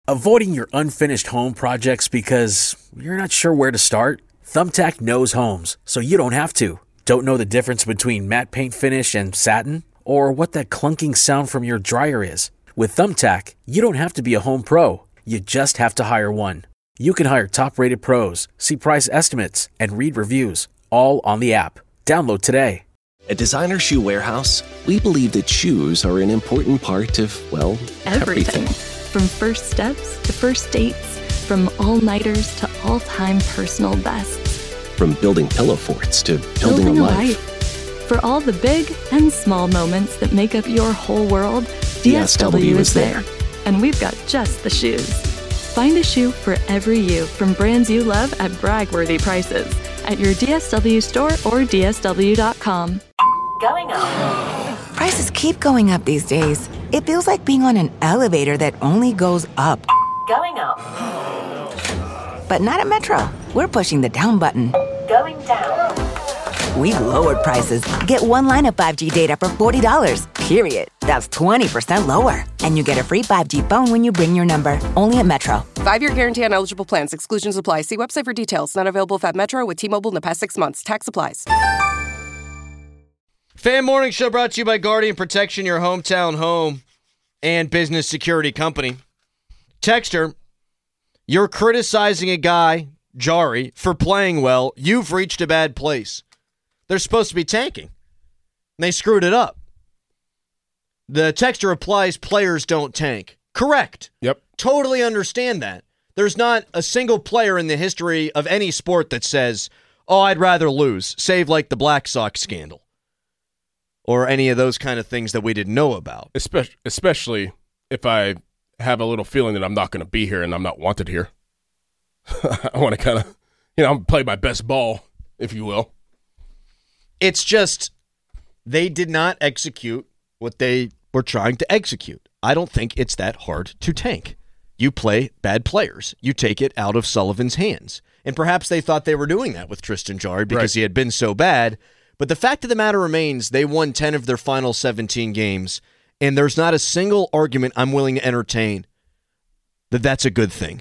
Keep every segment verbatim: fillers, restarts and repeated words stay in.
Avoiding your unfinished home projects because you're not sure where to start? Thumbtack knows homes, so you don't have to. Don't know the difference between matte paint finish and satin? Or what that clunking sound from your dryer is? With Thumbtack, you don't have to be a home pro. You just have to hire one. You can hire top-rated pros, see price estimates, and read reviews, all on the app. Download today. At Designer Shoe Warehouse, we believe that shoes are an important part of, well, everything. everything. From first steps to first dates, from all-nighters to all-time personal bests. From building pillow forts to building, building a, a life. life. For all the big and small moments that make up your whole world, D S W is there. And we've got just the shoes. Find a shoe for every you from brands you love at brag-worthy prices at your D S W store or D S W dot com. Going up. Prices keep going up these days. It feels like being on an elevator that only goes up. Going up. But not at Metro. We're pushing the down button. Going down. We've lowered prices. Get one line of five G data for forty dollars, period. That's twenty percent lower. And you get a free five G phone when you bring your number. Only at Metro. Five-year guarantee on eligible plans. Exclusions apply. See website for details. Not available at Metro with T-Mobile in the past six months. Tax applies. Fan Morning Show brought to you by Guardian Protection, your hometown home and business security company. Texter, you're criticizing a guy, Jari, for playing well. You've reached a bad place. They're supposed to be tanking. They screwed it up. The texter replies, players don't tank. Correct. Yep. Totally understand that. There's not a single player in the history of any sport that says, oh, I'd rather lose, save like the Black Sox scandal. Or any of those kind of things that we didn't know about. Especially, especially if I have a little feeling that I'm not going to be here and I'm not wanted here. I want to kind of, you know, play my best ball, if you will. It's just they did not execute what they were trying to execute. I don't think it's that hard to tank. You play bad players. You take it out of Sullivan's hands. And perhaps they thought they were doing that with Tristan Jarry because right. he had been so bad. But the fact of the matter remains, they won ten of their final seventeen games, and there's not a single argument I'm willing to entertain that that's a good thing.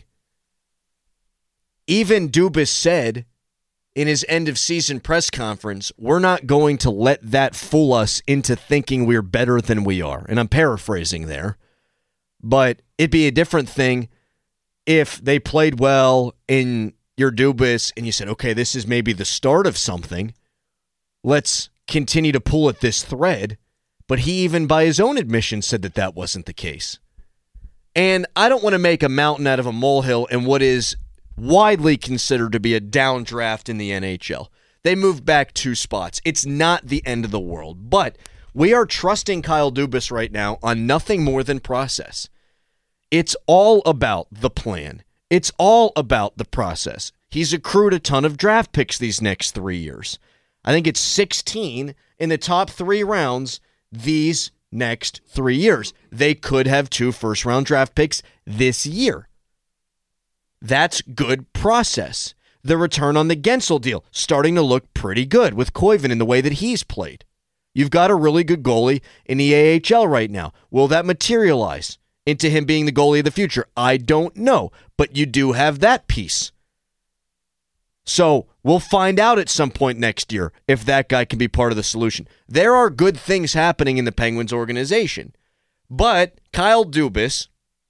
Even Dubas said in his end-of-season press conference, we're not going to let that fool us into thinking we're better than we are. And I'm paraphrasing there. But it'd be a different thing if they played well in your Dubas and you said, okay, this is maybe the start of something. Let's continue to pull at this thread. But he even by his own admission said that that wasn't the case. And I don't want to make a mountain out of a molehill in what is widely considered to be a downdraft in the N H L. They moved back two spots. It's not the end of the world. But we are trusting Kyle Dubas right now on nothing more than process. It's all about the plan. It's all about the process. He's accrued a ton of draft picks these next three years. I think it's sixteen in the top three rounds these next three years. They could have two first-round draft picks this year. That's good process. The return on the Gensel deal starting to look pretty good with Koivu in the way that he's played. You've got a really good goalie in the A H L right now. Will that materialize into him being the goalie of the future? I don't know, but you do have that piece. So we'll find out at some point next year if that guy can be part of the solution. There are good things happening in the Penguins organization, but Kyle Dubas,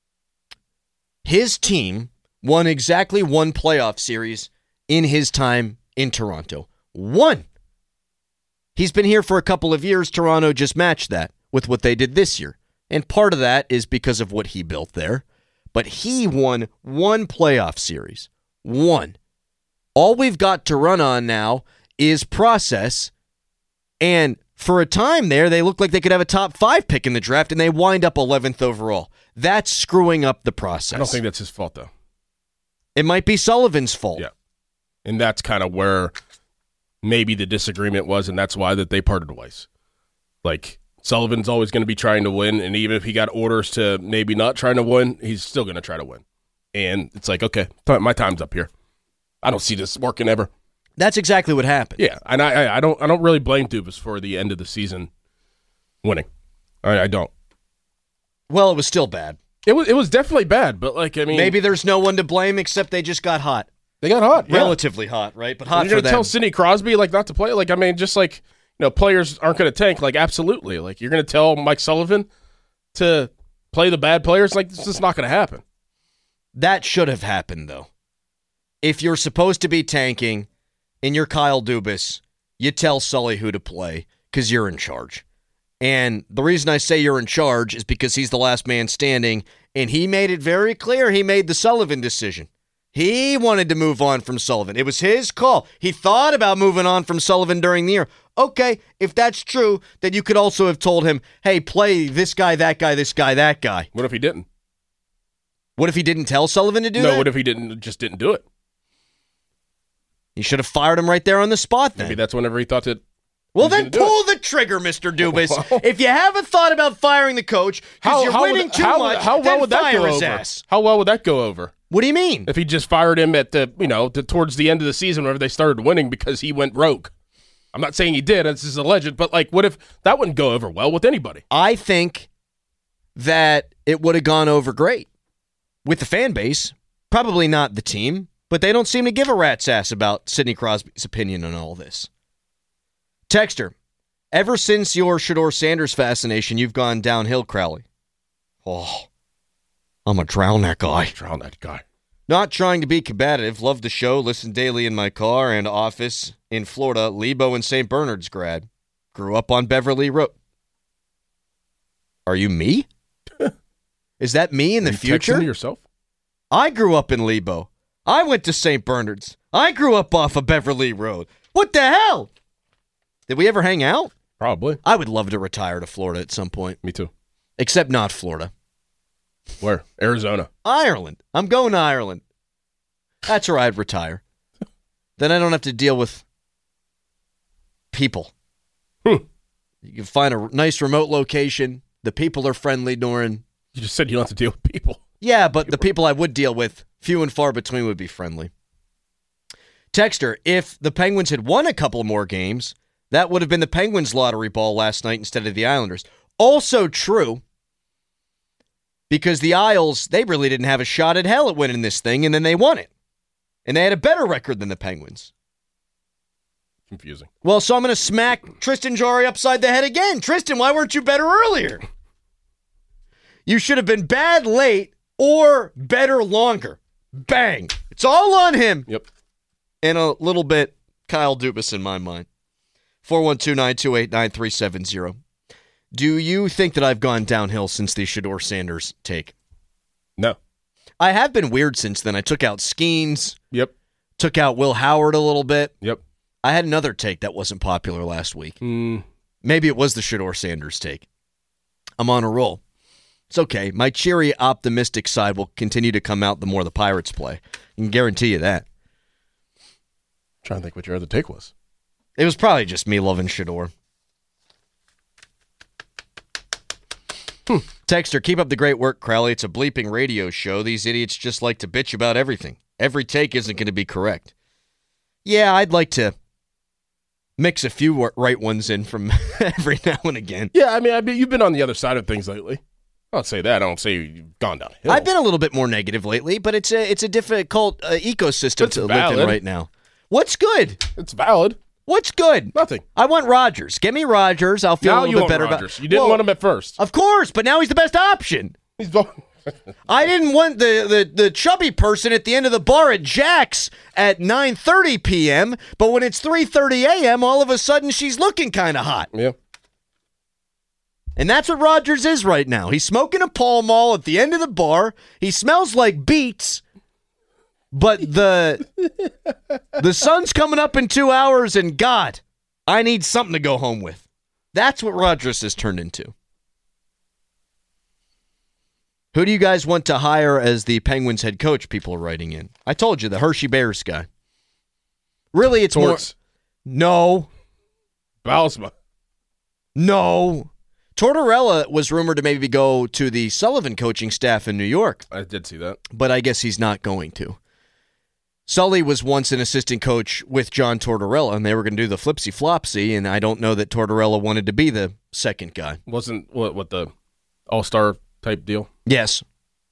his team, won exactly one playoff series in his time in Toronto. One. He's been here for a couple of years. Toronto just matched that with what they did this year. And part of that is because of what he built there. But he won one playoff series. One. All we've got to run on now is process. And for a time there, they looked like they could have a top five pick in the draft, and they wind up eleventh overall. That's screwing up the process. I don't think that's his fault, though. It might be Sullivan's fault. Yeah. And that's kind of where maybe the disagreement was, and that's why that they parted ways. Like, Sullivan's always going to be trying to win, and even if he got orders to maybe not trying to win, he's still going to try to win. And it's like, okay, my time's up here. I don't see this working ever. That's exactly what happened. Yeah, and I, I don't I don't really blame Dubas for the end of the season winning. I, I don't. Well, it was still bad. It was it was definitely bad, but like I mean, maybe there's no one to blame except they just got hot. They got hot, yeah. Relatively hot, right? But hot You're for gonna them. tell Sidney Crosby like not to play. Like I mean, just like you know, players aren't going to tank. Like absolutely, like you're going to tell Mike Sullivan to play the bad players. Like this is not going to happen. That should have happened though. If you're supposed to be tanking, and you're Kyle Dubas, you tell Sully who to play because you're in charge. And the reason I say you're in charge is because he's the last man standing, and he made it very clear he made the Sullivan decision. He wanted to move on from Sullivan. It was his call. He thought about moving on from Sullivan during the year. Okay, if that's true, then you could also have told him, hey, play this guy, that guy, this guy, that guy. What if he didn't? What if he didn't tell Sullivan to do no, that? No, what if he didn't just didn't do it? You should have fired him right there on the spot then. Maybe that's whenever he thought that. Well, then pull the trigger, Mister Dubas. Well, if you haven't thought about firing the coach because you're how winning would, too how, much, how well then would that fire go his over? ass. How well would that go over? What do you mean? If he just fired him at the, you know, the, towards the end of the season whenever they started winning because he went rogue. I'm not saying he did. This is alleged, but like, what if that wouldn't go over well with anybody? I think that it would have gone over great with the fan base. Probably not the team, but they don't seem to give a rat's ass about Sidney Crosby's opinion on all this. Texter, ever since your Shedeur Sanders fascination, you've gone downhill, Crowley. Oh, I'm going to drown that guy. Drown that guy. Not trying to be combative. Love the show. Listen daily in my car and office in Florida. Lebo and Saint Bernard's grad. Grew up on Beverly Road. Are you me? Is that me in Are the you future? Texting to yourself? I grew up in Lebo. I went to Saint Bernard's. I grew up off of Beverly Road. What the hell? Did we ever hang out? Probably. I would love to retire to Florida at some point. Me too. Except not Florida. Where? Arizona. Ireland. I'm going to Ireland. That's where I'd retire. Then I don't have to deal with people. Hmm. You can find a nice remote location. The people are friendly, Norin. You just said you don't have to deal with people. Yeah, but the people I would deal with, few and far between, would be friendly. Texter, if the Penguins had won a couple more games, that would have been the Penguins' lottery ball last night instead of the Islanders. Also true, because the Isles, they really didn't have a shot at hell at winning this thing, and then they won it. And they had a better record than the Penguins. Confusing. Well, so I'm going to smack Tristan Jarry upside the head again. Tristan, why weren't you better earlier? You should have been bad late or better longer. Bang. It's all on him. Yep. And a little bit Kyle Dubas in my mind. four one two, nine two eight, nine three seven zero. Do you think that I've gone downhill since the Shedeur Sanders take? No. I have been weird since then. I took out Skeens. Yep. Took out Will Howard a little bit. Yep. I had another take that wasn't popular last week. Mm. Maybe it was the Shedeur Sanders take. I'm on a roll. It's okay. My cheery, optimistic side will continue to come out the more the Pirates play. I can guarantee you that. I'm trying to think what your other take was. It was probably just me loving Shedeur. Hmm. Texter, keep up the great work, Crowley. It's a bleeping radio show. These idiots just like to bitch about everything. Every take isn't going to be correct. Yeah, I'd like to mix a few right ones in from every now and again. Yeah, I mean, I mean, you've been on the other side of things lately. I don't say that. I don't say you've gone downhill. I've been a little bit more negative lately, but it's a it's a difficult uh, ecosystem It's to valid. live in right now. What's good? It's valid. What's good? Nothing. I want Rodgers. Get me Rodgers. I'll feel Now a little you bit want better Rodgers. about. You didn't Well, want him at first. Of course, but now he's the best option. He's going. I didn't want the, the, the chubby person at the end of the bar at Jack's at nine thirty p.m., but when it's three thirty a.m., all of a sudden she's looking kind of hot. Yeah. And that's what Rodgers is right now. He's smoking a Pall Mall at the end of the bar. He smells like beets, but the the sun's coming up in two hours, and God, I need something to go home with. That's what Rodgers has turned into. Who do you guys want to hire as the Penguins head coach? People are writing in. I told you, the Hershey Bears guy. Really, it's Torts. more... No. Bausma. No. Tortorella was rumored to maybe go to the Sullivan coaching staff in New York, I did see that. but I guess he's not going to. Sully was once an assistant coach with John Tortorella, and they were going to do the flipsy-flopsy, and I don't know that Tortorella wanted to be the second guy. Wasn't what what the all-star type deal? Yes.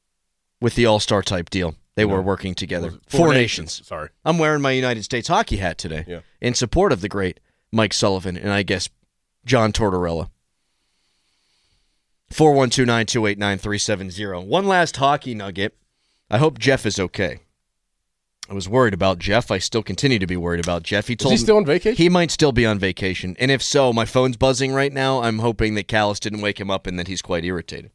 with the All-Star type deal. They no. were working together. Four, Four Nations. Nations. Sorry. I'm wearing my United States hockey hat today yeah. in support of the great Mike Sullivan and I guess John Tortorella. four one two, nine two eight, nine three seven zero. One last hockey nugget. I hope Jeff is okay. I was worried about Jeff. I still continue to be worried about Jeff. He told is he still on vacation? He might still be on vacation. And if so, my phone's buzzing right now. I'm hoping that Callis didn't wake him up and that he's quite irritated.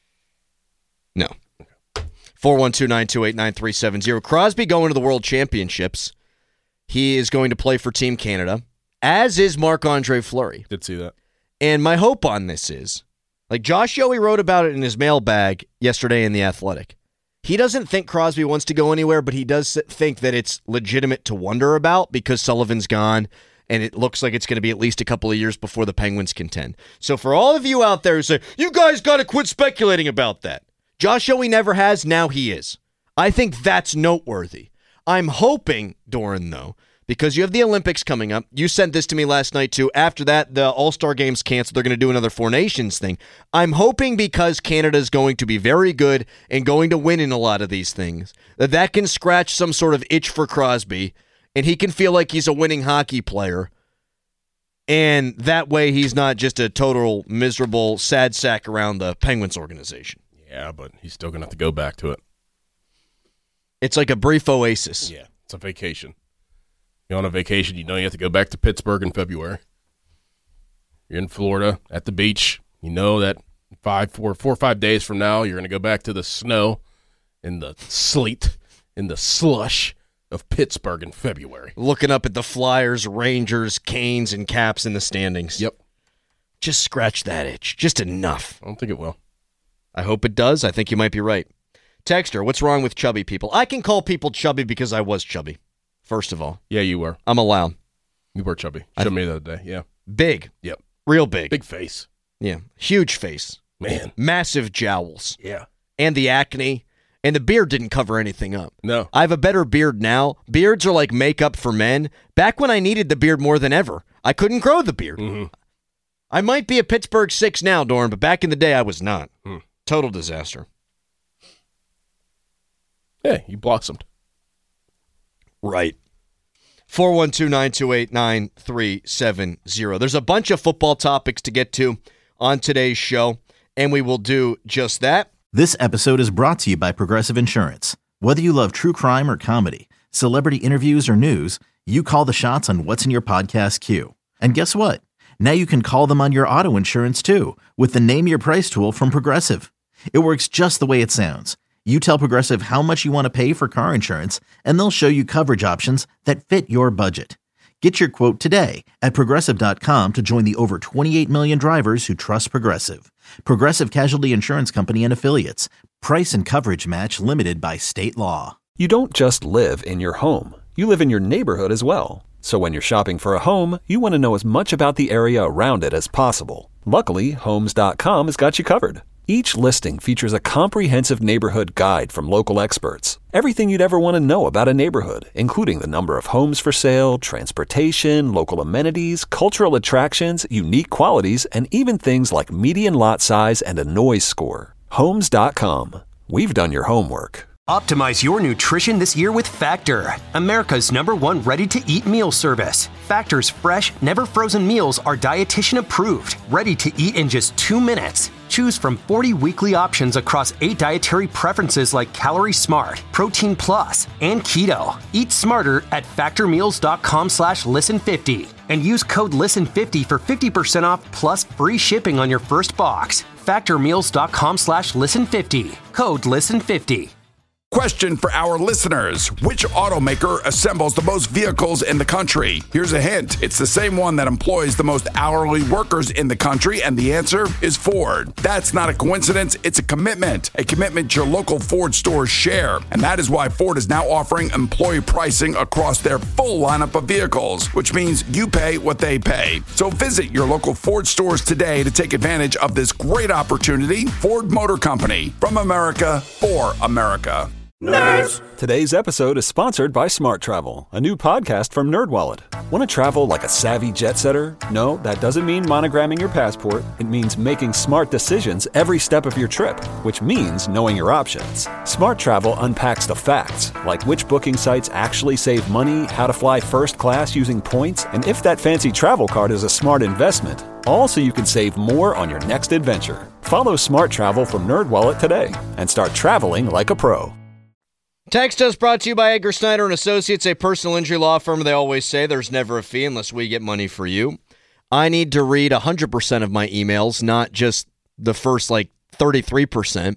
No. four one two, nine two eight, nine three seven zero. Crosby going to the World Championships. He is going to play for Team Canada, as is Marc-Andre Fleury. Did see that. And my hope on this is, like Josh Yohe wrote about it in his mailbag yesterday in The Athletic. He doesn't think Crosby wants to go anywhere, but he does think that it's legitimate to wonder about because Sullivan's gone, and it looks like it's going to be at least a couple of years before the Penguins contend. So for all of you out there who say, you guys got to quit speculating about that. Josh Yohe never has, now he is. I think that's noteworthy. I'm hoping, Doran, though, because you have the Olympics coming up. You sent this to me last night, too. After that, the All-Star Game's canceled. They're going to do another Four Nations thing. I'm hoping because Canada's going to be very good and going to win in a lot of these things, that that can scratch some sort of itch for Crosby, and he can feel like he's a winning hockey player. And that way he's not just a total miserable sad sack around the Penguins organization. Yeah, but he's still going to have to go back to it. It's like a brief oasis. Yeah, it's a vacation. You're on a vacation, you know you have to go back to Pittsburgh in February. You're in Florida at the beach. You know that five, four, four or five days from now, you're going to go back to the snow and the sleet and the slush of Pittsburgh in February. Looking up at the Flyers, Rangers, Canes, and Caps in the standings. Yep. Just scratch that itch. Just enough. I don't think it will. I hope it does. I think you might be right. Texter, what's wrong with chubby people? I can call people chubby because I was chubby, first of all. Yeah, you were. I'm allowed. You were chubby. Showed I, me the other day, yeah. Big. Yep. Real big. Big face. Yeah. Huge face. Man. Massive jowls. Yeah. And the acne. And the beard didn't cover anything up. No. I have a better beard now. Beards are like makeup for men. Back when I needed the beard more than ever, I couldn't grow the beard. Mm-hmm. I might be a Pittsburgh six now, Dorn, but back in the day I was not. Hmm. Total disaster. Yeah, you blossomed. Right. four one two, nine two eight, nine three seven zero. There's a bunch of football topics to get to on today's show, and we will do just that. This episode is brought to you by Progressive Insurance. Whether you love true crime or comedy, celebrity interviews or news, you call the shots on what's in your podcast queue. And guess what? Now you can call them on your auto insurance too with the Name Your Price tool from Progressive. It works just the way it sounds. You tell Progressive how much you want to pay for car insurance, and they'll show you coverage options that fit your budget. Get your quote today at Progressive dot com to join the over twenty-eight million drivers who trust Progressive. Progressive Casualty Insurance Company and Affiliates. Price and coverage match limited by state law. You don't just live in your home. You live in your neighborhood as well. So when you're shopping for a home, you want to know as much about the area around it as possible. Luckily, Homes dot com has got you covered. Each listing features a comprehensive neighborhood guide from local experts. Everything you'd ever want to know about a neighborhood, including the number of homes for sale, transportation, local amenities, cultural attractions, unique qualities, and even things like median lot size and a noise score. Homes dot com. We've done your homework. Optimize your nutrition this year with Factor, America's number one ready-to-eat meal service. Factor's fresh, never-frozen meals are dietitian approved, ready to eat in just two minutes. Choose from forty weekly options across eight dietary preferences like Calorie Smart, Protein Plus, and Keto. Eat smarter at factormeals.com slash listen50 and use code listen fifty for fifty percent off plus free shipping on your first box. factormeals.com slash listen50. Code listen fifty. Question for our listeners. Which automaker assembles the most vehicles in the country? Here's a hint. It's the same one that employs the most hourly workers in the country, and the answer is Ford. That's not a coincidence. It's a commitment. A commitment your local Ford stores share. And that is why Ford is now offering employee pricing across their full lineup of vehicles, which means you pay what they pay. So visit your local Ford stores today to take advantage of this great opportunity. Ford Motor Company. From America, for America. Nerds! Today's episode is sponsored by Smart Travel, a new podcast from NerdWallet. Want to travel like a savvy jet setter? No, that doesn't mean monogramming your passport. It means making smart decisions every step of your trip, which means knowing your options. Smart Travel unpacks the facts, like which booking sites actually save money, how to fly first class using points, and if that fancy travel card is a smart investment. All so you can save more on your next adventure. Follow Smart Travel from NerdWallet today and start traveling like a pro. Text us brought to you by Edgar Snyder and Associates, a personal injury law firm. They always say there's never a fee unless we get money for you. I need to read one hundred percent of my emails, not just the first, like, thirty-three percent.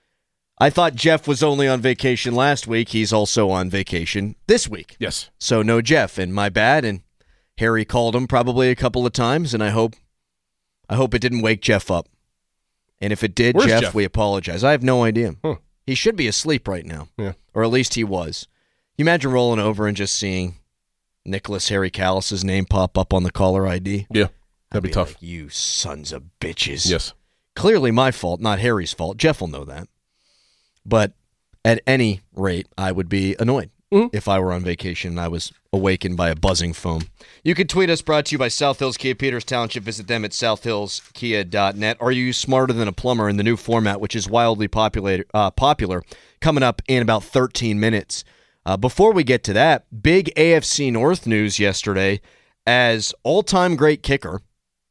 I thought Jeff was only on vacation last week. He's also on vacation this week. Yes. So no Jeff, and my bad, and Harry called him probably a couple of times, and I hope I hope it didn't wake Jeff up. And if it did, Where's Jeff, Jeff? we apologize. I have no idea. Huh. He should be asleep right now. Yeah. Or at least he was. You imagine rolling over and just seeing Nicholas Harry Callis's name pop up on the caller I D? Yeah, that'd I'd be, be tough. Like, you sons of bitches. Yes. Clearly my fault, not Harry's fault. Jeff will know that. But at any rate, I would be annoyed mm-hmm. if I were on vacation and I was awakened by a buzzing phone. You can tweet us, brought to you by South Hills Kia Peters Township. Visit them at south hills kia dot net. Are you smarter than a plumber in the new format, which is wildly popular, uh, popular coming up in about thirteen minutes. Uh, before we get to that, big A F C North news yesterday as all-time great kicker,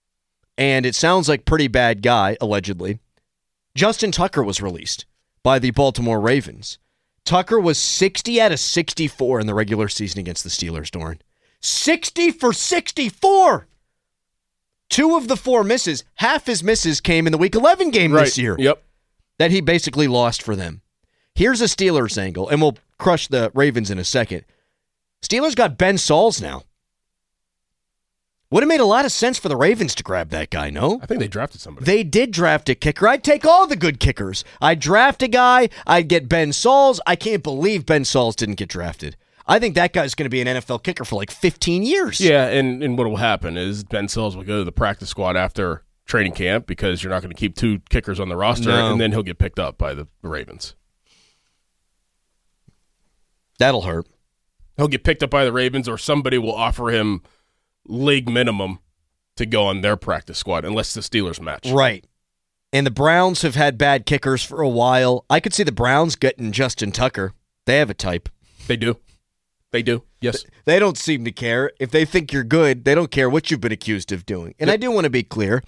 and it sounds like pretty bad guy, allegedly, Justin Tucker was released by the Baltimore Ravens. Tucker was sixty out of sixty-four in the regular season against the Steelers, Doran. sixty for sixty-four! Two of the four misses, half his misses came in the Week eleven game right. this year. Yep. That he basically lost for them. Here's a Steelers angle, and we'll crush the Ravens in a second. Steelers got Ben Sauls now. Would have made a lot of sense for the Ravens to grab that guy, no? I think they drafted somebody. They did draft a kicker. I'd take all the good kickers. I'd draft a guy. I'd get Ben Sauls. I can't believe Ben Sauls didn't get drafted. I think that guy's going to be an N F L kicker for like fifteen years. Yeah, and, and what will happen is Ben Sauls will go to the practice squad after training camp because you're not going to keep two kickers on the roster, No. and then he'll get picked up by the Ravens. That'll hurt. He'll get picked up by the Ravens, or somebody will offer him league minimum to go on their practice squad unless the Steelers match. Right. And the Browns have had bad kickers for a while. I could see the Browns getting Justin Tucker. They have a type. They do. They do. Yes. They don't seem to care. If they think you're good, they don't care what you've been accused of doing. And yep. I do want to be clear.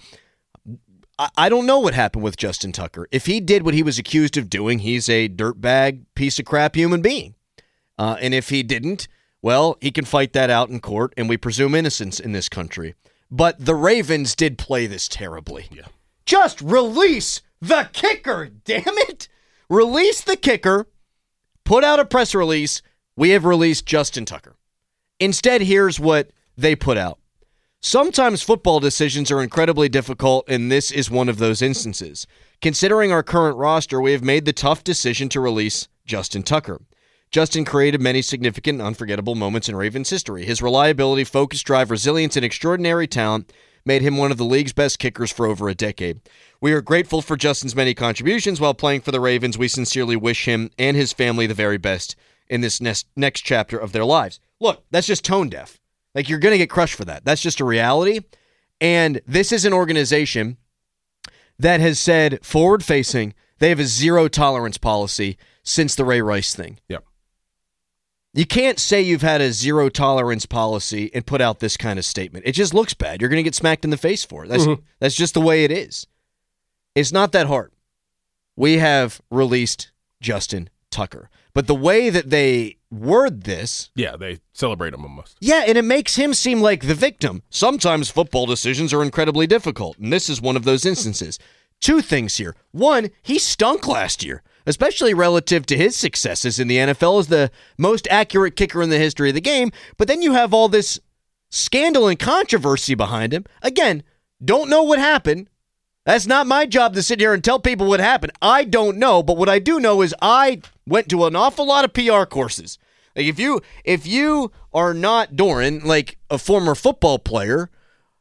I, I don't know what happened with Justin Tucker. If he did what he was accused of doing, he's a dirtbag, piece of crap human being. Uh, and if he didn't, well, he can fight that out in court, and we presume innocence in this country. But the Ravens did play this terribly. Yeah. Just release the kicker, damn it! Release the kicker, put out a press release, we have released Justin Tucker. Instead, here's what they put out. Sometimes football decisions are incredibly difficult, and this is one of those instances. Considering our current roster, we have made the tough decision to release Justin Tucker. Justin created many significant and unforgettable moments in Ravens history. His reliability, focus, drive, resilience, and extraordinary talent made him one of the league's best kickers for over a decade. We are grateful for Justin's many contributions while playing for the Ravens. We sincerely wish him and his family the very best in this next, next chapter of their lives. Look, that's just tone deaf. Like, you're going to get crushed for that. That's just a reality. And this is an organization that has said, forward-facing, they have a zero-tolerance policy since the Ray Rice thing. Yep. You can't say you've had a zero-tolerance policy and put out this kind of statement. It just looks bad. You're going to get smacked in the face for it. That's, mm-hmm. that's just the way it is. It's not that hard. We have released Justin Tucker. But the way that they word this... Yeah, they celebrate him almost. Yeah, and it makes him seem like the victim. Sometimes football decisions are incredibly difficult, and this is one of those instances. Two things here. One, he stunk last year, especially relative to his successes in the N F L as the most accurate kicker in the history of the game. But then you have all this scandal and controversy behind him. Again, don't know what happened. That's not my job to sit here and tell people what happened. I don't know, but what I do know is I went to an awful lot of P R courses. Like if you if you are not Doran, like a former football player,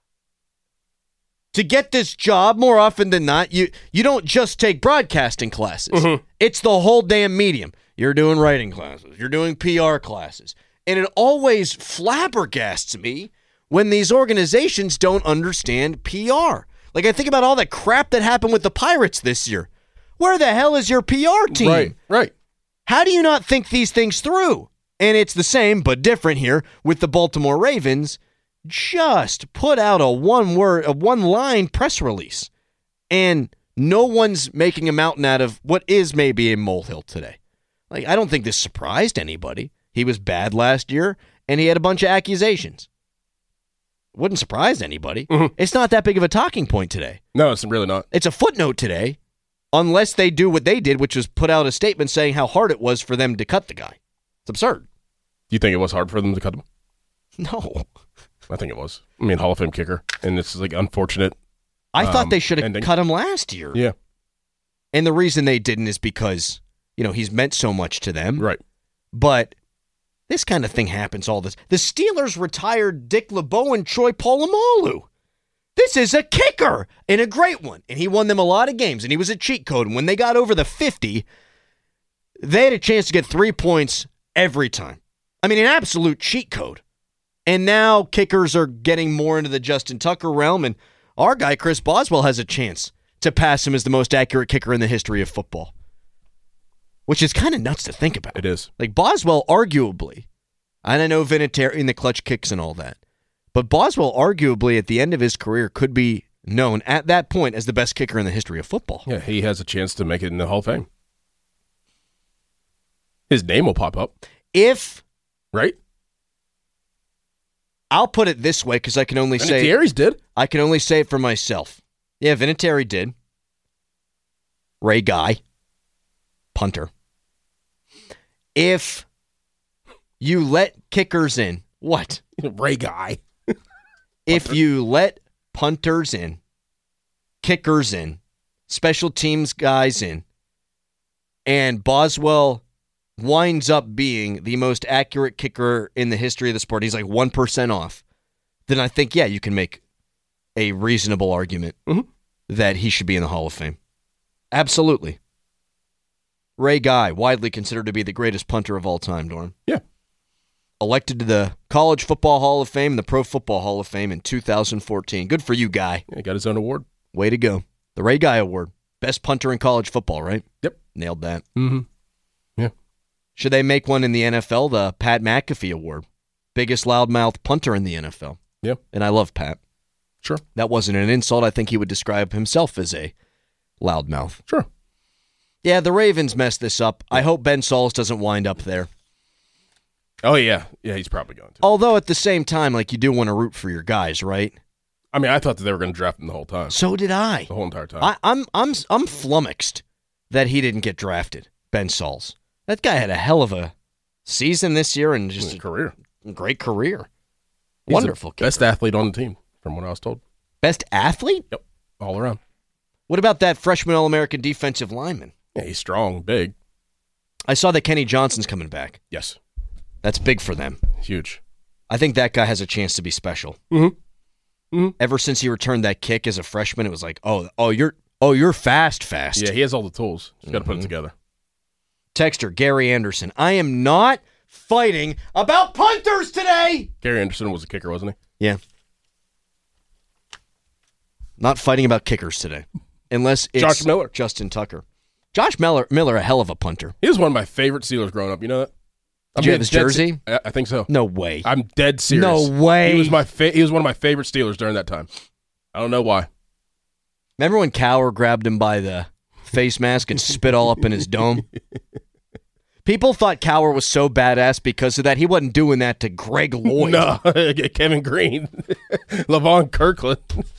to get this job, more often than not, you you don't just take broadcasting classes. Mm-hmm. It's the whole damn medium. You're doing writing classes. You're doing P R classes. And it always flabbergasts me when these organizations don't understand P R. Like, I think about all the crap that happened with the Pirates this year. Where the hell is your P R team? Right, right. How do you not think these things through? And it's the same, but different here with the Baltimore Ravens. Just put out a one-word, a one-line press release. And no one's making a mountain out of what is maybe a molehill today. Like, I don't think this surprised anybody. He was bad last year, and he had a bunch of accusations. Wouldn't surprise anybody. Mm-hmm. It's not that big of a talking point today. No, it's really not. It's a footnote today, unless they do what they did, which was put out a statement saying how hard it was for them to cut the guy. It's absurd. Do you think it was hard for them to cut him? No. I think it was. I mean, Hall of Fame kicker, and this is like unfortunate. I um, thought they should have ending. cut him last year. Yeah. And the reason they didn't is because, you know, he's meant so much to them. Right. But this kind of thing happens all this. The Steelers retired Dick LeBeau and Troy Polamalu. This is a kicker and a great one. And he won them a lot of games, and he was a cheat code. And when they got over the fifty, they had a chance to get three points every time. I mean, an absolute cheat code. And now kickers are getting more into the Justin Tucker realm, and our guy, Chris Boswell, has a chance to pass him as the most accurate kicker in the history of football. Which is kind of nuts to think about. It is. Like, Boswell, arguably, and I know Vinatieri in the clutch kicks and all that, but Boswell, arguably, at the end of his career, could be known at that point as the best kicker in the history of football. Yeah, he has a chance to make it in the Hall of Fame. His name will pop up. If... Right? I'll put it this way, because I can only say... Vinatieri's did. I can only say it for myself. Yeah, Vinatieri did. Ray Guy. Punter. If you let kickers in, what? Ray Guy. If you let punters in, kickers in, special teams guys in, and Boswell winds up being the most accurate kicker in the history of the sport, he's like one percent off, then I think, yeah, you can make a reasonable argument mm-hmm. that he should be in the Hall of Fame. Absolutely. Ray Guy, widely considered to be the greatest punter of all time, Dorm. Yeah. Elected to the College Football Hall of Fame and the Pro Football Hall of Fame in two thousand fourteen. Good for you, Guy. Yeah, he got his own award. Way to go. The Ray Guy Award. Best punter in college football, right? Yep. Nailed that. Mm-hmm. Yeah. Should they make one in the N F L? The Pat McAfee Award. Biggest loudmouth punter in the N F L. Yeah. And I love Pat. Sure. That wasn't an insult. I think he would describe himself as a loudmouth. Sure. Yeah, the Ravens messed this up. I hope Ben Sauls doesn't wind up there. Oh, yeah. Yeah, he's probably going to. Although at the same time, like, you do want to root for your guys, right? I mean, I thought that they were going to draft him the whole time. So did I. The whole entire time. I, I'm I'm I'm flummoxed that he didn't get drafted, Ben Sauls. That guy had a hell of a season this year and just a career. Great career. He's Wonderful. The best athlete on the team, from what I was told. Best athlete? Yep. All around. What about that freshman All-American defensive lineman? Yeah, he's strong, big. I saw that Kenny Johnson's coming back. Yes. That's big for them. Huge. I think that guy has a chance to be special. Mm-hmm. Mm-hmm. Ever since he returned that kick as a freshman, it was like, oh, oh, you're, oh, you're fast, fast. Yeah, he has all the tools. He's got to mm-hmm. put it together. Texter Gary Anderson. I am not fighting about punters today. Gary Anderson was a kicker, wasn't he? Yeah. Not fighting about kickers today, unless it's Josh Miller, Justin Tucker. Josh Miller, Miller, a hell of a punter. He was one of my favorite Steelers growing up. You know that? Did you have his jersey? Se- I think so. No way. I'm dead serious. No way. He was my fa- He was one of my favorite Steelers during that time. I don't know why. Remember when Cowher grabbed him by the face mask and spit all up in his dome? People thought Cowher was so badass because of that. He wasn't doing that to Greg Lloyd. No, Kevin Green, Levon Kirkland.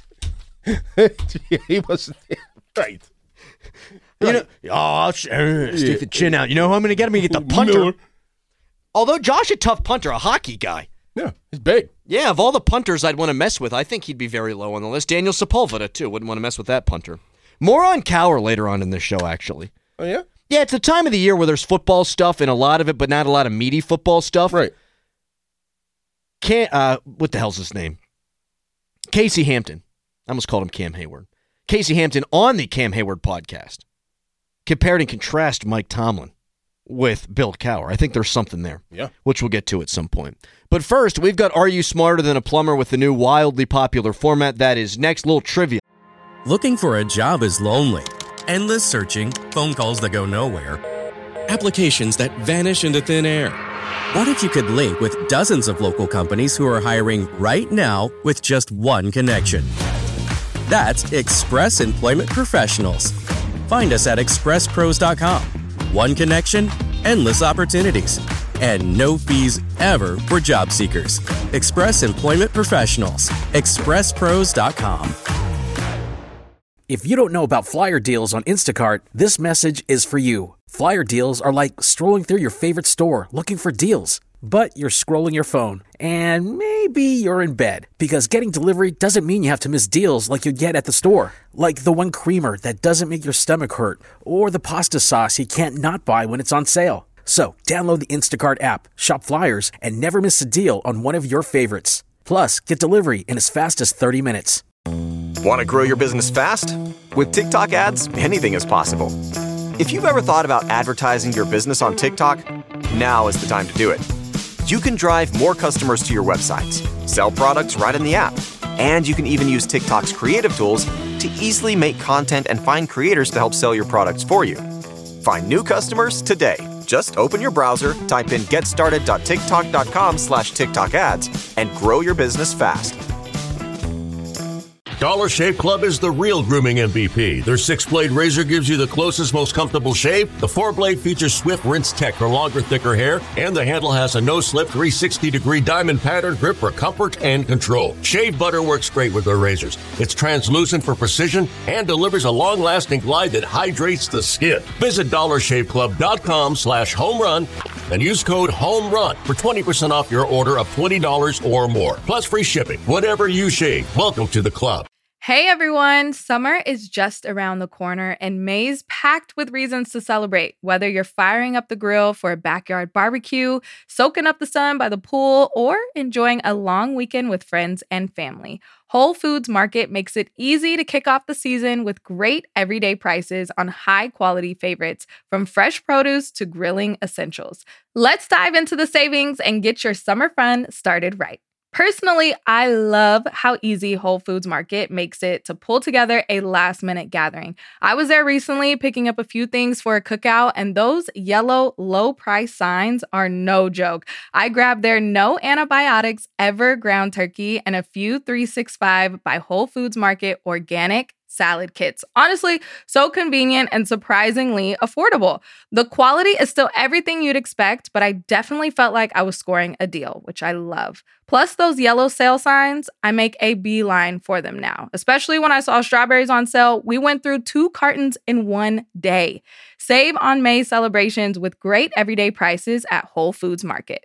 He wasn't right. You know, oh, I'll sh- uh, stick the chin out. You know who I'm going to get? I'm going to get the punter. No. Although Josh, a tough punter, a hockey guy. Yeah, he's big. Yeah, of all the punters I'd want to mess with, I think he'd be very low on the list. Daniel Sepulveda, too. Wouldn't want to mess with that punter. More on Cowher later on in the show, actually. Oh, yeah? Yeah, it's the time of the year where there's football stuff and a lot of it, but not a lot of meaty football stuff. Right. Can't, uh, what the hell's his name? Casey Hampton. I almost called him Cam Hayward. Casey Hampton on the Cam Hayward podcast compared and contrasted Mike Tomlin with Bill Cowher. I think there's something there, yeah, which we'll get to at some point. But first, we've got Are You Smarter Than a Plumber with the new wildly popular format that is next. Little trivia. Looking for a job is lonely. Endless searching, phone calls that go nowhere, applications that vanish into thin air. What if you could link with dozens of local companies who are hiring right now with just one connection? That's Express Employment Professionals. Find us at express pros dot com. One connection, endless opportunities, and no fees ever for job seekers. Express Employment Professionals. express pros dot com. If you don't know about flyer deals on Instacart, this message is for you. Flyer deals are like strolling through your favorite store looking for deals. But you're scrolling your phone, and maybe you're in bed, because getting delivery doesn't mean you have to miss deals like you'd get at the store. Like the one creamer that doesn't make your stomach hurt, or the pasta sauce you can't not buy when it's on sale. So download the Instacart app, shop flyers, and never miss a deal on one of your favorites. Plus, get delivery in as fast as thirty minutes. Want to grow your business fast? With TikTok ads, anything is possible. If you've ever thought about advertising your business on TikTok, now is the time to do it. You can drive more customers to your websites, sell products right in the app, and you can even use TikTok's creative tools to easily make content and find creators to help sell your products for you. Find new customers today. Just open your browser, type in getstarted.tiktok.com slash TikTok ads, and grow your business fast. Dollar Shave Club is the real grooming M V P. Their six-blade razor gives you the closest, most comfortable shave. The four-blade features swift rinse tech for longer, thicker hair. And the handle has a no-slip three sixty degree diamond pattern grip for comfort and control. Shave butter works great with their razors. It's translucent for precision and delivers a long-lasting glide that hydrates the skin. Visit dollar shave club dot com slash home run and use code HOMERUN for twenty percent off your order of twenty dollars or more. Plus free shipping. Whatever you shave, welcome to the club. Hey everyone, summer is just around the corner and May's packed with reasons to celebrate. Whether you're firing up the grill for a backyard barbecue, soaking up the sun by the pool, or enjoying a long weekend with friends and family, Whole Foods Market makes it easy to kick off the season with great everyday prices on high-quality favorites, from fresh produce to grilling essentials. Let's dive into the savings and get your summer fun started right. Personally, I love how easy Whole Foods Market makes it to pull together a last-minute gathering. I was there recently picking up a few things for a cookout, and those yellow low-price signs are no joke. I grabbed their no antibiotics ever ground turkey and a few three sixty-five by Whole Foods Market organic salad kits. Honestly, so convenient and surprisingly affordable. The quality is still everything you'd expect, but I definitely felt like I was scoring a deal, which I love. Plus those yellow sale signs, I make a beeline for them now. Especially when I saw strawberries on sale, we went through two cartons in one day. Save on May celebrations with great everyday prices at Whole Foods Market.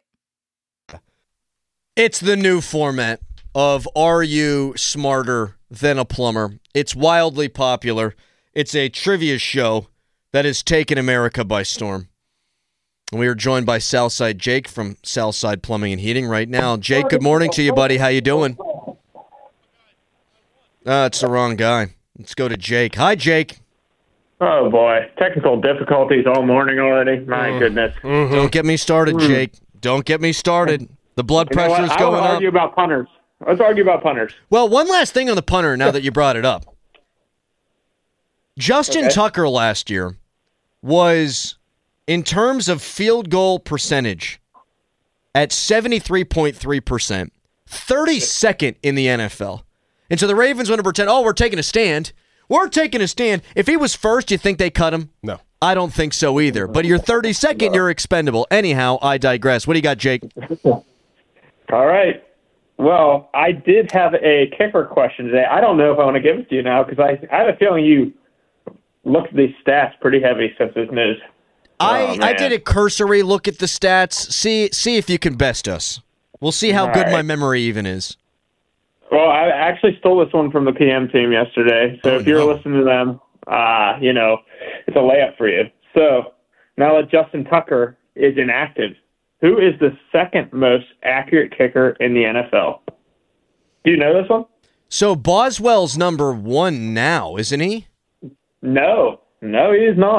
It's the new format of Are You Smarter Than a Plumber? It's wildly popular. It's a trivia show that has taken America by storm. And we are joined by Southside Jake from Southside Plumbing and Heating right now. Jake, good morning to you, buddy. How you doing? Uh, it's the wrong guy. Let's go to Jake. Hi, Jake. Oh, boy. Technical difficulties all morning already. My mm. goodness. Mm-hmm. Don't get me started, mm. Jake. Don't get me started. The blood you know pressure is I going would up. argue about punters. Let's argue about punters. Well, one last thing on the punter now that you brought it up. Justin okay. Tucker last year was, in terms of field goal percentage, at seventy-three point three percent, thirty-second in the N F L. And so the Ravens want to pretend, oh, we're taking a stand. We're taking a stand. If he was first, you think they cut him? No. I don't think so either. But you're thirty-second, you're expendable. Anyhow, I digress. What do you got, Jake? All right. Well, I did have a kicker question today. I don't know if I want to give it to you now because I, I have a feeling you looked at these stats pretty heavy since this news. I, oh, I did a cursory look at the stats. See see if you can best us. We'll see how All good right. my memory even is. Well, I actually stole this one from the P M team yesterday. So oh, if you're no. listening to them, uh, you know, it's a layup for you. So now that Justin Tucker is inactive, who is the second most accurate kicker in the N F L? Do you know this one? So Boswell's number one now, isn't he? No. No, he is not.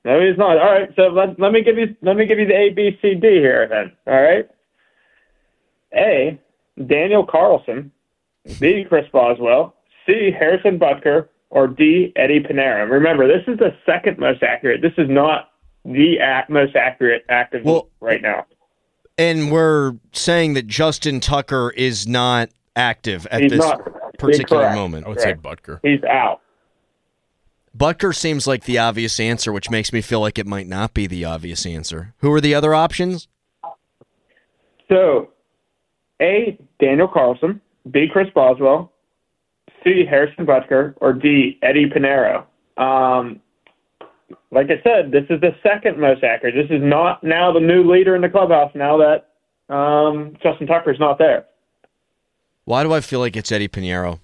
No, he's not. All right, so let, let me give you let me give you the A, B, C, D here then. All right. A, Daniel Carlson. B, Chris Boswell. C, Harrison Butker. Or D, Eddie Pinero. Remember, this is the second most accurate. This is not the act, most accurate active well, right now. And we're saying that Justin Tucker is not active at He's this not, particular correct, moment. I would correct. say Butker. He's out. Butker seems like the obvious answer, which makes me feel like it might not be the obvious answer. Who are the other options? So, A, Daniel Carlson. B, Chris Boswell. C, Harrison Butker. Or D, Eddie Pinero. Um, like I said, this is the second most accurate. This is not now the new leader in the clubhouse now that um, Justin Tucker's not there. Why do I feel like it's Eddie Pinero?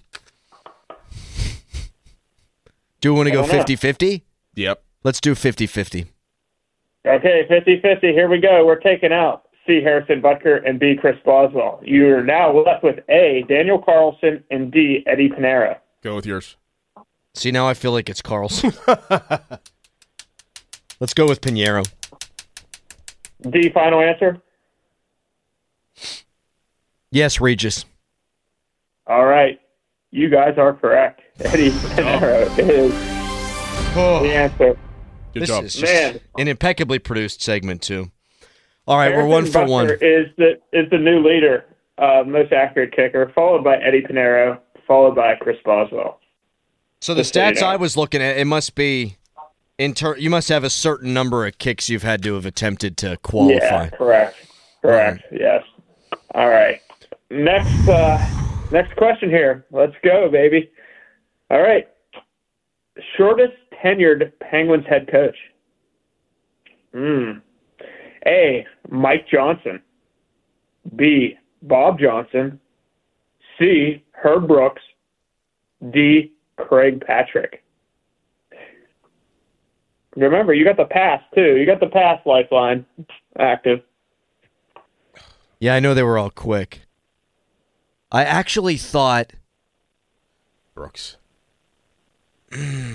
Do we want to go fifty-fifty? Yep. Let's do fifty-fifty. Okay, fifty-fifty. Here we go. We're taking out C, Harrison Butker, and B, Chris Boswell. You're now left with A, Daniel Carlson, and D, Eddie Pinero. Go with yours. See, now I feel like it's Carlson. Let's go with Pinero. D, final answer? Yes, Regis. All right. You guys are correct. Eddie Pinero is oh. the answer. Good this job. is just Man. an impeccably produced segment, too. All right, Harrison we're one for Butker one. Is the is the new leader, uh, most accurate kicker, followed by Eddie Pinero, followed by Chris Boswell. So the Just so you stats know. I was looking at, it must be in ter- you must have a certain number of kicks you've had to have attempted to qualify. Yeah, correct. Correct. Yes. All right. Next uh, next question here. Let's go, baby. All right. Shortest tenured Penguins head coach. Hmm. A, Mike Johnson. B, Bob Johnson. C, Herb Brooks. D, Craig Patrick. Remember, you got the pass, too. You got the pass lifeline active. Yeah, I know they were all quick. I actually thought Brooks. You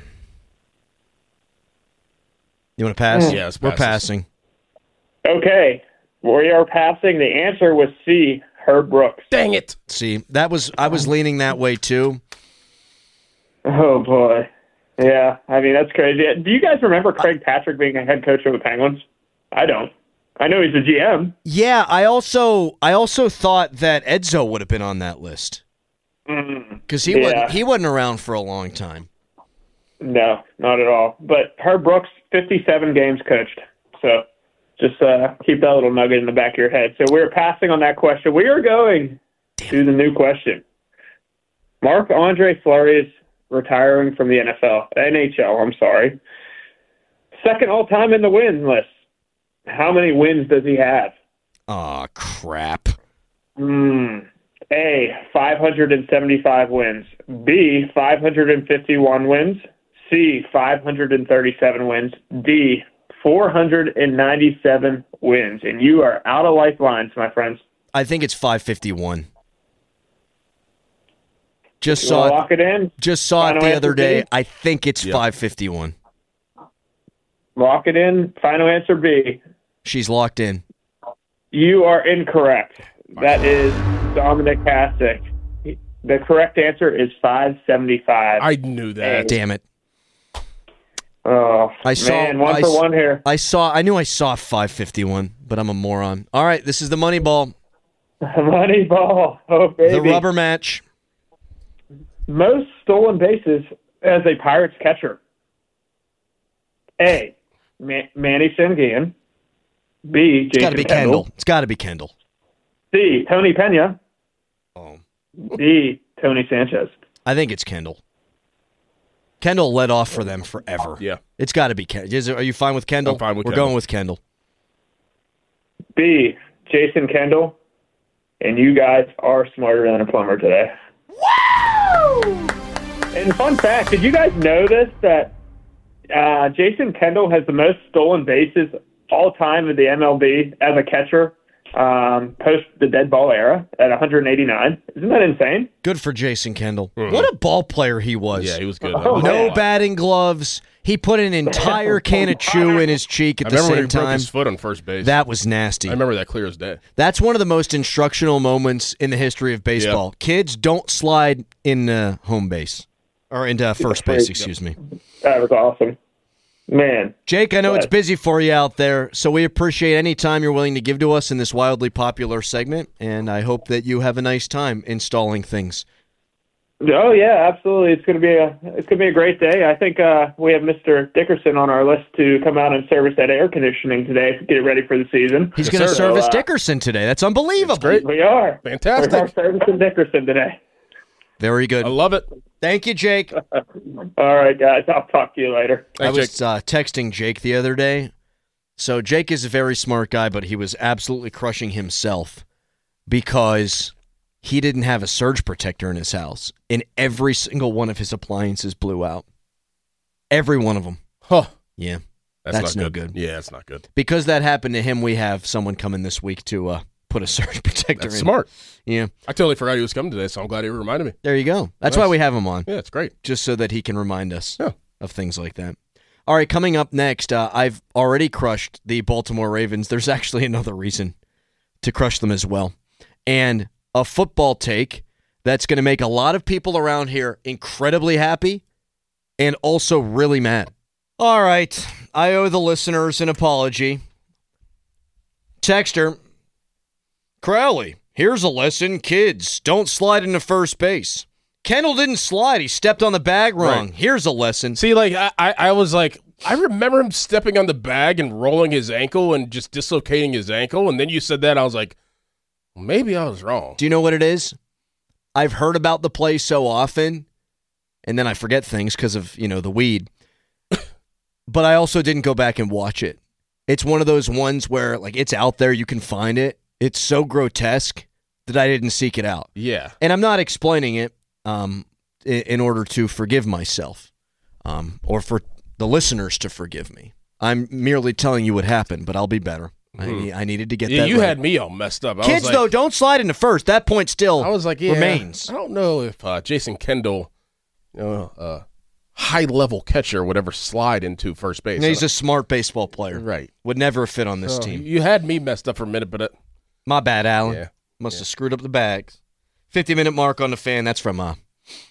want to pass? Yeah, it's We're passes. passing. Okay. We are passing. The answer was C, Herb Brooks. Dang it. See, that was I was leaning that way too. Oh, boy. Yeah, I mean, that's crazy. Do you guys remember Craig Patrick being a head coach of the Penguins? I don't. I know he's a G M. Yeah, I also I also thought that Edzo would have been on that list because he Yeah. wasn't he wasn't around for a long time. No, not at all. But Herb Brooks, fifty-seven games coached. So just uh, keep that little nugget in the back of your head. So we're passing on that question. We are going to the new question. Marc-Andre Fleury is retiring from the N F L. N H L, I'm sorry. Second all-time in the win list. How many wins does he have? Aw, crap. Mm. A, five hundred seventy-five wins. B, five hundred fifty-one wins. C, five hundred thirty-seven wins. D, four hundred ninety-seven wins. And you are out of lifelines, my friends. I think it's five fifty-one. Just You saw wanna it, lock it in? Just saw it Final the answer, other day. B? I think it's Yeah. five fifty-one. Lock it in. Final answer B. She's locked in. You are incorrect. That is Dominic Hasek. The correct answer is five seventy-five. I knew that. Damn it. Oh, I saw man, one I for s- one here. I saw I knew I saw five fifty-one, but I'm a moron. All right, this is the money ball. Money ball. Oh, baby. The rubber match. Most stolen bases as a Pirates catcher. A, Ma- Manny Sanguian. B, It's got Jason to be Kendall. Kendall. It's got to be Kendall. C, Tony Pena. Oh. D, Tony Sanchez. I think it's Kendall. Kendall led off for them forever. Yeah. It's got to be Kendall. Is it- Are you fine with Kendall? I'm fine with We're Kendall. going with Kendall. B, Jason Kendall. And you guys are smarter than a plumber today. Woo! And fun fact, did you guys know this, that uh, Jason Kendall has the most stolen bases all time in the M L B as a catcher? um, post the dead ball era at one hundred eighty-nine. Isn't that insane? Good for Jason Kendall. Mm. What a ball player he was. Yeah, he was good. Oh, no yeah. batting gloves. He put an entire can of chew in his cheek at I the remember same when he broke time. his foot on first base. That was nasty. I remember that clear as day. That's one of the most instructional moments in the history of baseball. Yep. Kids, don't slide in uh, home base. Or into first base, excuse me. That was awesome. Man. Jake, I know it's Yes. busy for you out there, so we appreciate any time you're willing to give to us in this wildly popular segment, and I hope that you have a nice time installing things. Oh yeah, absolutely. It's gonna be a it's gonna be a great day. I think uh, we have Mister Dickerson on our list to come out and service that air conditioning today to get it ready for the season. He's going to So, service uh, Dickerson today. That's unbelievable. Great. We are Fantastic. We're servicing Dickerson today. Very good. I love it. Thank you, Jake. All right, guys. I'll talk to you later. I Thanks, was uh, texting Jake the other day. So Jake is a very smart guy, but he was absolutely crushing himself because he didn't have a surge protector in his house, and every single one of his appliances blew out. Every one of them. Huh. Yeah, That's, that's, not no good. good. Yeah, that's not good. Because that happened to him, we have someone coming this week to uh, put a surge protector That's in. smart. Yeah. I totally forgot he was coming today, so I'm glad he reminded me. There you go. That's Nice. why we have him on. Yeah, it's great. Just so that he can remind us Yeah. of things like that. All right, coming up next, uh, I've already crushed the Baltimore Ravens. There's actually another reason to crush them as well. And a football take that's going to make a lot of people around here incredibly happy and also really mad. All right, I owe the listeners an apology. Texter, Crowley, here's a lesson. Kids, don't slide into first base. Kendall didn't slide. He stepped on the bag wrong. Right. Here's a lesson. See, like, I, I, I was like, I remember him stepping on the bag and rolling his ankle and just dislocating his ankle. And then you said that, I was like, well, maybe I was wrong. Do you know what it is? I've heard about the play so often, and then I forget things because of, you know, the weed. But I also didn't go back and watch it. It's one of those ones where, like, it's out there. You can find it. It's so grotesque that I didn't seek it out. Yeah. And I'm not explaining it um, in, in order to forgive myself um, or for the listeners to forgive me. I'm merely telling you what happened, but I'll be better. Hmm. I, I needed to get Yeah, that you right. had me all messed up. I Kids, was like, though, don't slide into first. That point still I was like, yeah, remains. I don't know if uh, Jason Kendall, you know, uh, high-level catcher would ever slide into first base. No, he's a smart baseball player. Right. Would never fit on this So, team. You had me messed up for a minute, but... It, My bad, Alan. Yeah. Must Yeah. have screwed up the bags. fifty-minute mark on the fan. That's from uh,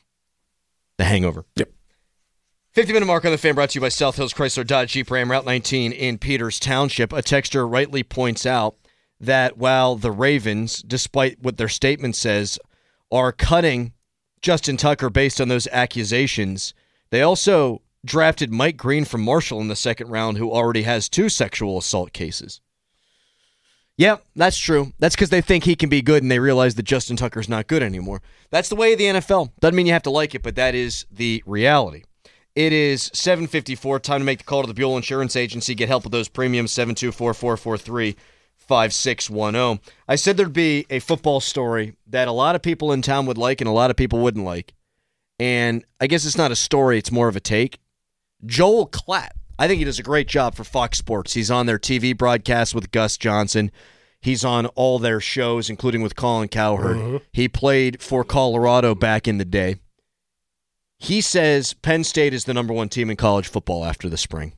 The Hangover. Yep. fifty-minute mark on the fan brought to you by South Hills Chrysler Dodge Jeep Ram Route nineteen in Peters Township. A texter rightly points out that while the Ravens, despite what their statement says, are cutting Justin Tucker based on those accusations, they also drafted Mike Green from Marshall in the second round, who already has two sexual assault cases. Yeah, that's true. That's because they think he can be good and they realize that Justin Tucker's not good anymore. That's the way of the N F L. Doesn't mean you have to like it, but that is the reality. It is seven fifty-four. Time to make the call to the Buell Insurance Agency. Get help with those premiums, seven two four, four four three, five six one zero. I said there'd be a football story that a lot of people in town would like and a lot of people wouldn't like. And I guess it's not a story, it's more of a take. Joel Klatt. I think he does a great job for Fox Sports. He's on their T V broadcast with Gus Johnson. He's on all their shows, including with Colin Cowherd. Mm-hmm. He played for Colorado back in the day. He says Penn State is the number one team in college football after the spring.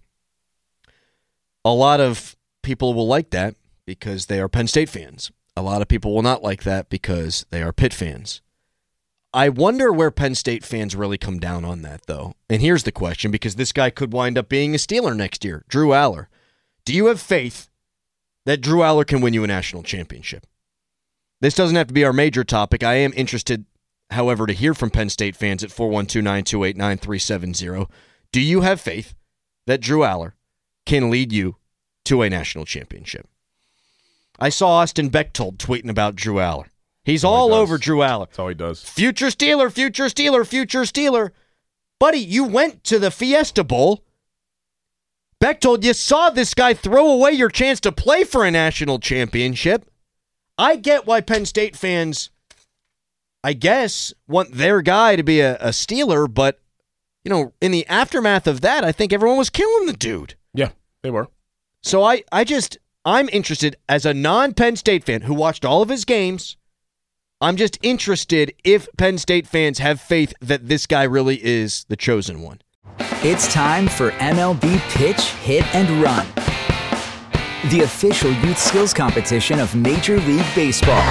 A lot of people will like that because they are Penn State fans. A lot of people will not like that because they are Pitt fans. I wonder where Penn State fans really come down on that, though. And here's the question, because this guy could wind up being a Steeler next year, Drew Aller. Do you have faith that Drew Aller can win you a national championship? This doesn't have to be our major topic. I am interested, however, to hear from Penn State fans at four one two, nine two eight, nine three seven zero. Do you have faith that Drew Aller can lead you to a national championship? I saw Austin Bechtold tweeting about Drew Aller. He's all, all he over Drew Aller. That's all he does. Future Steeler, future Steeler, future Steeler. Buddy, you went to the Fiesta Bowl. Bechtold, you saw this guy throw away your chance to play for a national championship. I get why Penn State fans, I guess, want their guy to be a, a Steeler, but, you know, in the aftermath of that, I think everyone was killing the dude. Yeah, they were. So I, I just, I'm interested as a non-Penn State fan who watched all of his games. I'm just interested if Penn State fans have faith that this guy really is the chosen one. It's time for M L B Pitch, Hit, and Run, the official youth skills competition of Major League Baseball.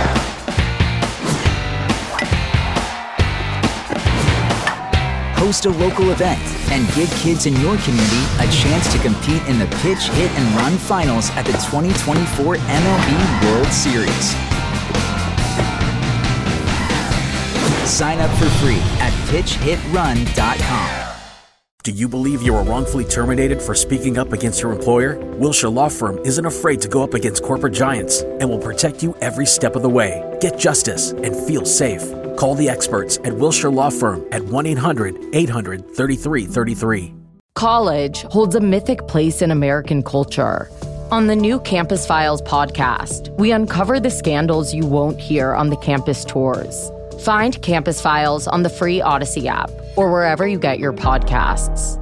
Host a local event and give kids in your community a chance to compete in the Pitch, Hit, and Run finals at the twenty twenty-four M L B World Series. Sign up for free at pitch hit run dot com. Do you believe you were wrongfully terminated for speaking up against your employer? Wilshire Law Firm isn't afraid to go up against corporate giants and will protect you every step of the way. Get justice and feel safe. Call the experts at Wilshire Law Firm at one eight hundred eight hundred thirty-three thirty-three. College holds a mythic place in American culture. On the new Campus Files podcast, we uncover the scandals you won't hear on the campus tours. Find Campus Files on the free Odyssey app or wherever you get your podcasts.